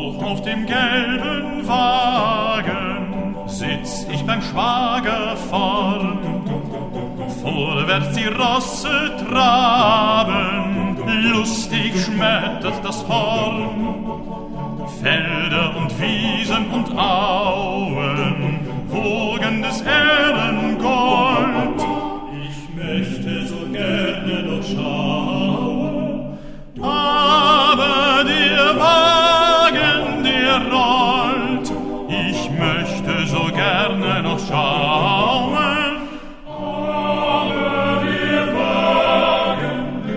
Hoch auf dem gelben Wagen sitz ich beim Schwager vorn. Vorwärts die Rosse traben, lustig schmettert das Horn. Felder und Wiesen und Auen, wogendes Ehrengold. Ich möchte so gerne noch schauen, aber der Wagen, der rollt. Ich möchte so gerne noch schauen, aber der Wagen,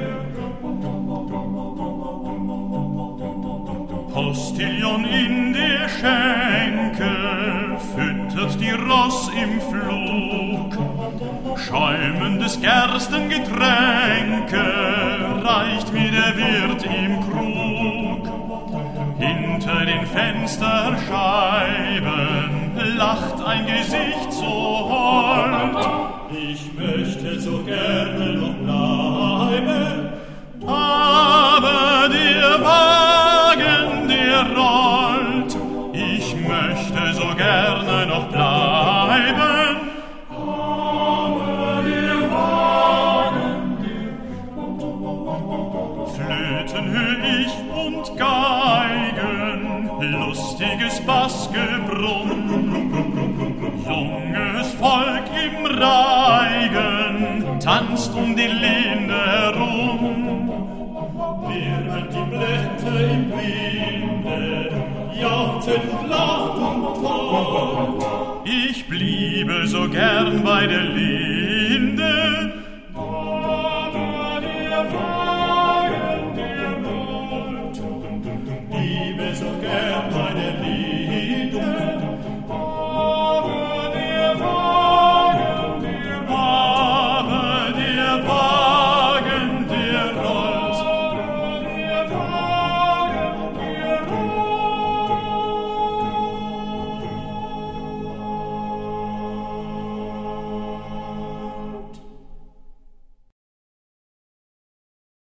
Postillon in der Schenke füttert die Ross im Flug. Schäumendes Gerstengetränke reicht mir der Wirt im Krug. Hinter den Fensterscheiben lacht ein Gesicht so hold. Ich möchte so gerne noch bleiben, aber der Wagen, der rollt. Ich möchte so gerne noch bleiben, aber der Wagen, Flöten hör ich und Geigen, lustiges Bassgebrumm, junges Volk im Reigen tanzt um die Linde herum. Wirbeln die Blätter im Winde, jauchzen und lacht und tobt. Ich bliebe so gern bei der Linde, aber der Wagen,